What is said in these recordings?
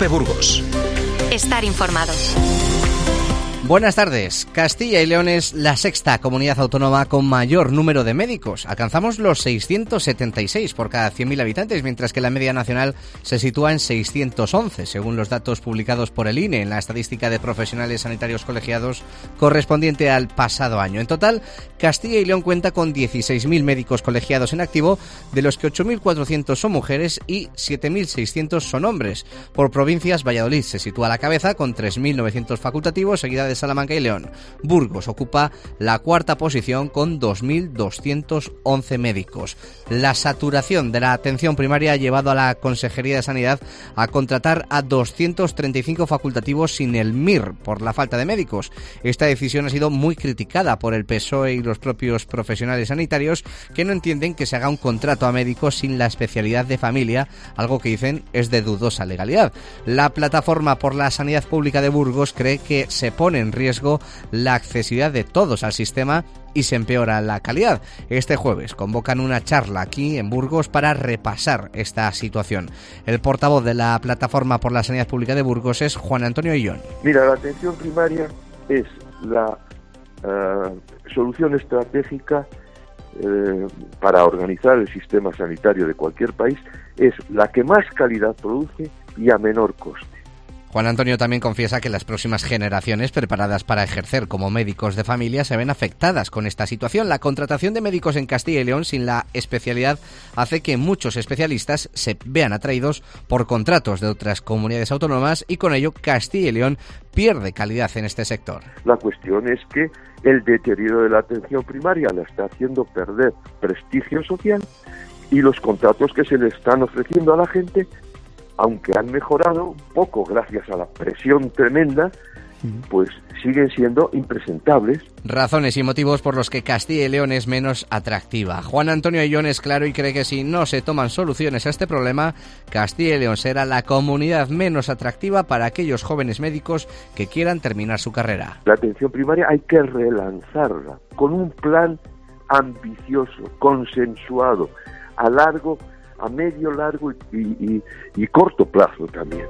COPE Burgos. Estar informados. Buenas tardes. Castilla y León es la sexta comunidad autónoma con mayor número de médicos. Alcanzamos los 676 por cada 100.000 habitantes, mientras que la media nacional se sitúa en 611, según los datos publicados por el INE en la estadística de profesionales sanitarios colegiados correspondiente al pasado año. En total, Castilla y León cuenta con 16.000 médicos colegiados en activo, de los que 8.400 son mujeres y 7.600 son hombres. Por provincias, Valladolid se sitúa a la cabeza con 3.900 facultativos, seguida de Salamanca y León. Burgos ocupa la cuarta posición con 2.211 médicos. La saturación de la atención primaria ha llevado a la Consejería de Sanidad a contratar a 235 facultativos sin el MIR por la falta de médicos. Esta decisión ha sido muy criticada por el PSOE y los propios profesionales sanitarios, que no entienden que se haga un contrato a médicos sin la especialidad de familia, algo que dicen es de dudosa legalidad. La Plataforma por la Sanidad Pública de Burgos cree que se pone en riesgo la accesibilidad de todos al sistema y se empeora la calidad. Este jueves convocan una charla aquí en Burgos para repasar esta situación. El portavoz de la Plataforma por la Sanidad Pública de Burgos es Juan Antonio Ayllón. Mira, la atención primaria es la solución estratégica para organizar el sistema sanitario de cualquier país, es la que más calidad produce y a menor coste. Juan Antonio también confiesa que las próximas generaciones preparadas para ejercer como médicos de familia se ven afectadas con esta situación. La contratación de médicos en Castilla y León sin la especialidad hace que muchos especialistas se vean atraídos por contratos de otras comunidades autónomas y con ello Castilla y León pierde calidad en este sector. La cuestión es que el deterioro de la atención primaria la está haciendo perder prestigio social y los contratos que se le están ofreciendo a la gente, aunque han mejorado un poco gracias a la presión tremenda, pues siguen siendo impresentables. Razones y motivos por los que Castilla y León es menos atractiva. Juan Antonio Ayllón es claro y cree que si no se toman soluciones a este problema, Castilla y León será la comunidad menos atractiva para aquellos jóvenes médicos que quieran terminar su carrera. La atención primaria hay que relanzarla con un plan ambicioso, consensuado, a medio, largo y corto plazo también.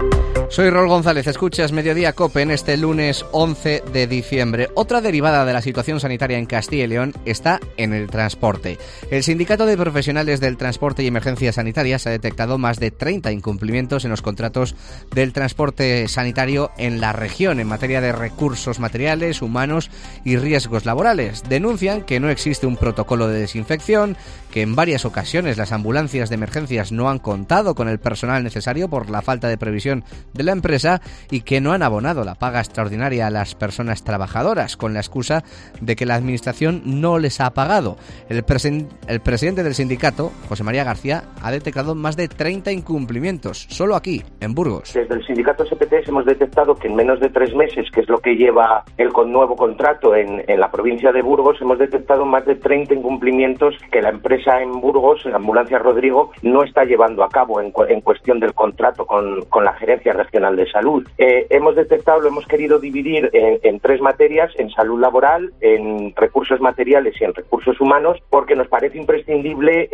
Soy Rol González, escuchas Mediodía COPE en este lunes 11 de diciembre. Otra derivada de la situación sanitaria en Castilla y León está en el transporte. El Sindicato de Profesionales del Transporte y Emergencias Sanitarias ha detectado más de 30 incumplimientos en los contratos del transporte sanitario en la región en materia de recursos materiales, humanos y riesgos laborales. Denuncian que no existe un protocolo de desinfección, que en varias ocasiones las ambulancias de emergencias no han contado con el personal necesario por la falta de previsión de la empresa y que no han abonado la paga extraordinaria a las personas trabajadoras con la excusa de que la administración no les ha pagado. El presidente del sindicato, José María García, ha detectado más de 30 incumplimientos, solo aquí, en Burgos. Desde el sindicato SPTS hemos detectado que en menos de 3 meses, que es lo que lleva el nuevo contrato en la provincia de Burgos, hemos detectado más de 30 incumplimientos que la empresa en Burgos, la ambulancia Rodrigo, no está llevando a cabo en cuestión del contrato con la Gerencia Regional de Salud. Hemos detectado, lo hemos querido dividir en 3 materias: en salud laboral, en recursos materiales y en recursos humanos, porque nos parece imprescindible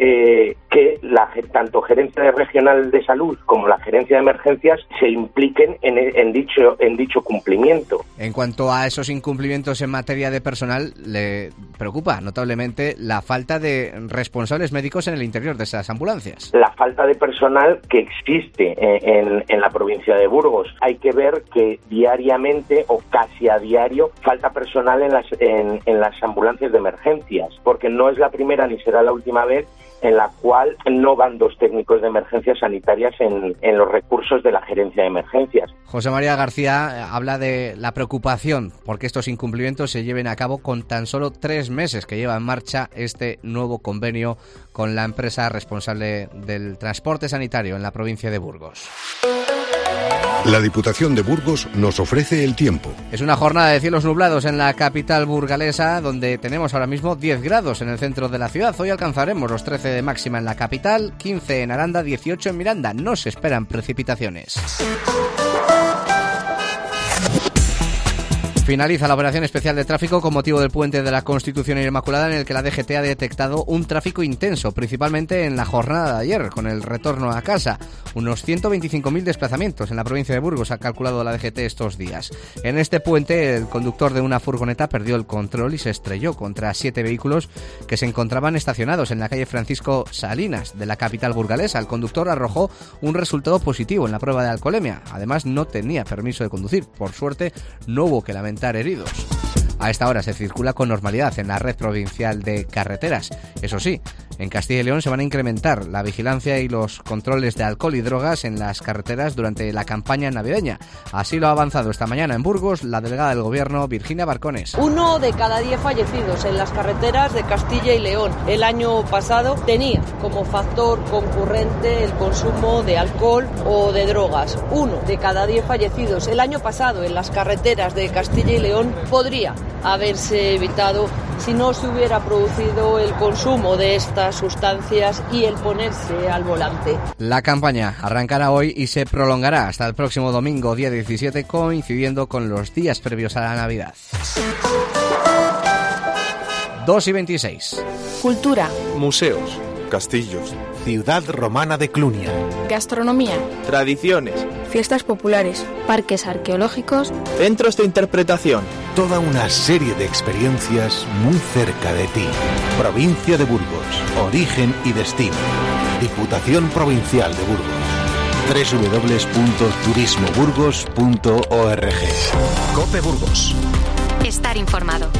que tanto Gerencia Regional de Salud como la Gerencia de Emergencias se impliquen en dicho cumplimiento. En cuanto a esos incumplimientos en materia de personal, le preocupa notablemente la falta de responsables médicos en el interior de esas ambulancias. La falta de personal que existe en la provincia de Burgos. Hay que ver que diariamente o casi a diario falta personal en las ambulancias de emergencias, porque no es la primera ni será la última vez en la cual no van 2 técnicos de emergencias sanitarias en los recursos de la Gerencia de Emergencias. José María García habla de la preocupación porque estos incumplimientos se lleven a cabo con tan solo 3 meses que lleva en marcha este nuevo convenio con la empresa responsable del transporte sanitario en la provincia de Burgos. La Diputación de Burgos nos ofrece el tiempo. Es una jornada de cielos nublados en la capital burgalesa, donde tenemos ahora mismo 10 grados en el centro de la ciudad. Hoy alcanzaremos los 13 de máxima en la capital, 15 en Aranda, 18 en Miranda. No se esperan precipitaciones. Finaliza la operación especial de tráfico con motivo del puente de la Constitución Inmaculada, en el que la DGT ha detectado un tráfico intenso, principalmente en la jornada de ayer, con el retorno a casa. Unos 125.000 desplazamientos en la provincia de Burgos ha calculado la DGT estos días. En este puente, el conductor de una furgoneta perdió el control y se estrelló contra 7 vehículos que se encontraban estacionados en la calle Francisco Salinas de la capital burgalesa. El conductor arrojó un resultado positivo en la prueba de alcoholemia. Además, no tenía permiso de conducir. Por suerte, no hubo que lamentar heridos. A esta hora se circula con normalidad en la red provincial de carreteras. Eso sí, en Castilla y León se van a incrementar la vigilancia y los controles de alcohol y drogas en las carreteras durante la campaña navideña. Así lo ha avanzado esta mañana en Burgos la delegada del Gobierno, Virginia Barcones. 1 de cada 10 fallecidos en las carreteras de Castilla y León el año pasado tenía como factor concurrente el consumo de alcohol o de drogas. 1 de cada 10 fallecidos el año pasado en las carreteras de Castilla y León podría haberse evitado si no se hubiera producido el consumo de estas sustancias y el ponerse al volante. La campaña arrancará hoy y se prolongará hasta el próximo domingo, día 17, coincidiendo con los días previos a la Navidad. 2:26. Cultura. Museos, castillos, Ciudad romana de Clunia. Gastronomía. tradiciones, Fiestas populares. Parques arqueológicos. centros de interpretación. Toda una serie de experiencias muy cerca de ti. Provincia de Burgos. Origen y destino. Diputación Provincial de Burgos. www.turismoburgos.org. COPE Burgos. Estar informado.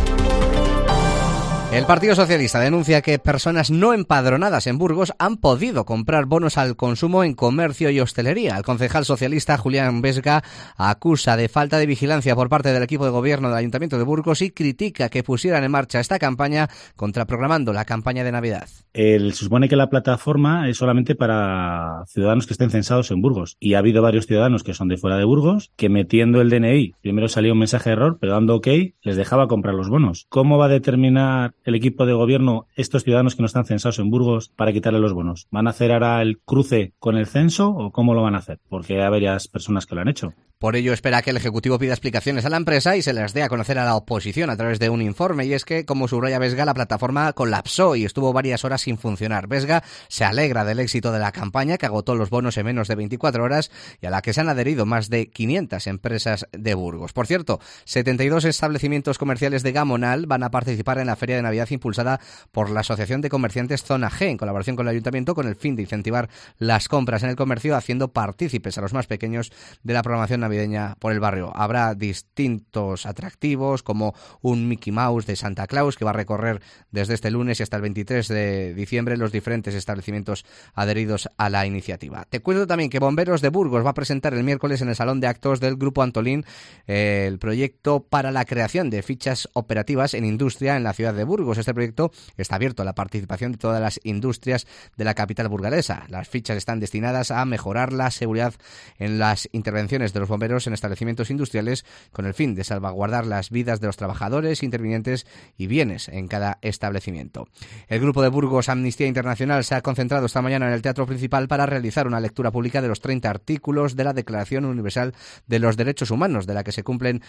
El Partido Socialista denuncia que personas no empadronadas en Burgos han podido comprar bonos al consumo en comercio y hostelería. El concejal socialista Julián Vesga acusa de falta de vigilancia por parte del equipo de gobierno del Ayuntamiento de Burgos y critica que pusieran en marcha esta campaña contraprogramando la campaña de Navidad. Se supone que la plataforma es solamente para ciudadanos que estén censados en Burgos, y ha habido varios ciudadanos que son de fuera de Burgos que, metiendo el DNI, primero salía un mensaje de error, pero dando OK les dejaba comprar los bonos. ¿Cómo va a determinar el equipo de gobierno estos ciudadanos que no están censados en Burgos para quitarle los bonos? ¿Van a hacer ahora el cruce con el censo o cómo lo van a hacer? Porque hay varias personas que lo han hecho. Por ello espera que el Ejecutivo pida explicaciones a la empresa y se las dé a conocer a la oposición a través de un informe. Y es que, como subraya Vesga, la plataforma colapsó y estuvo varias horas sin funcionar. Vesga se alegra del éxito de la campaña, que agotó los bonos en menos de 24 horas y a la que se han adherido más de 500 empresas de Burgos. Por cierto, 72 establecimientos comerciales de Gamonal van a participar en la Feria de Navidad impulsada por la Asociación de Comerciantes Zona G, en colaboración con el Ayuntamiento, con el fin de incentivar las compras en el comercio, haciendo partícipes a los más pequeños de la programación navideña por el barrio. Habrá distintos atractivos, como un Mickey Mouse de Santa Claus, que va a recorrer desde este lunes y hasta el 23 de diciembre los diferentes establecimientos adheridos a la iniciativa. Te cuento también que Bomberos de Burgos va a presentar el miércoles en el Salón de Actos del Grupo Antolín el proyecto para la creación de fichas operativas en industria en la ciudad de Burgos. Este proyecto está abierto a la participación de todas las industrias de la capital burgalesa. Las fichas están destinadas a mejorar la seguridad en las intervenciones de los bomberos en establecimientos industriales, con el fin de salvaguardar las vidas de los trabajadores, intervinientes y bienes en cada establecimiento. El grupo de Burgos Amnistía Internacional se ha concentrado esta mañana en el Teatro Principal para realizar una lectura pública de los 30 artículos de la Declaración Universal de los Derechos Humanos, de la que se cumplen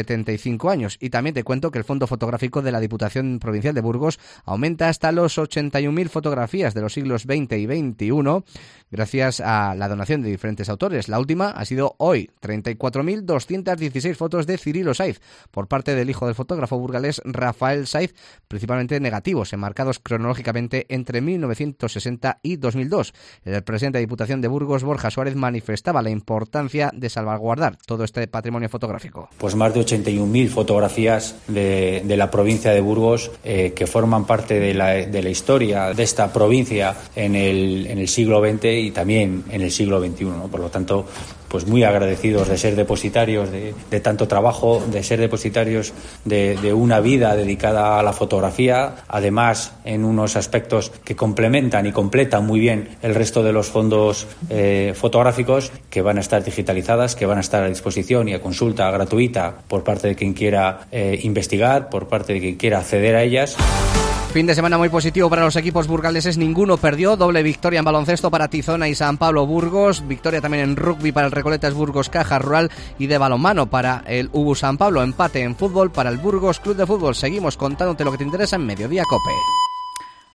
75 años. Y también te cuento que el Fondo Fotográfico de la Diputación Provincial de Burgos aumenta hasta los 81.000 fotografías de los siglos XX y XXI, gracias a la donación de diferentes autores. La última ha sido hoy, 34.216 fotos de Cirilo Saiz, por parte del hijo del fotógrafo burgalés Rafael Saiz, principalmente negativos, enmarcados cronológicamente entre 1960 y 2002. El presidente de Diputación de Burgos, Borja Suárez, manifestaba la importancia de salvaguardar todo este patrimonio fotográfico. Pues más de 81.000 fotografías de la provincia de Burgos que forman parte de la historia de esta provincia en el siglo XX y también en el siglo XXI, ¿no? Por lo tanto, pues muy agradecidos de ser depositarios de tanto trabajo, de ser depositarios de una vida dedicada a la fotografía, además en unos aspectos que complementan y completan muy bien el resto de los fondos fotográficos, que van a estar digitalizadas, que van a estar a disposición y a consulta gratuita por parte de quien quiera investigar, por parte de quien quiera acceder a ellas. Fin de semana muy positivo para los equipos burgaleses, ninguno perdió, doble victoria en baloncesto para Tizona y San Pablo Burgos, victoria también en rugby para el Recoletas Burgos Caja Rural y de balonmano para el UBU San Pablo, empate en fútbol para el Burgos Club de Fútbol. Seguimos contándote lo que te interesa en Mediodía Cope.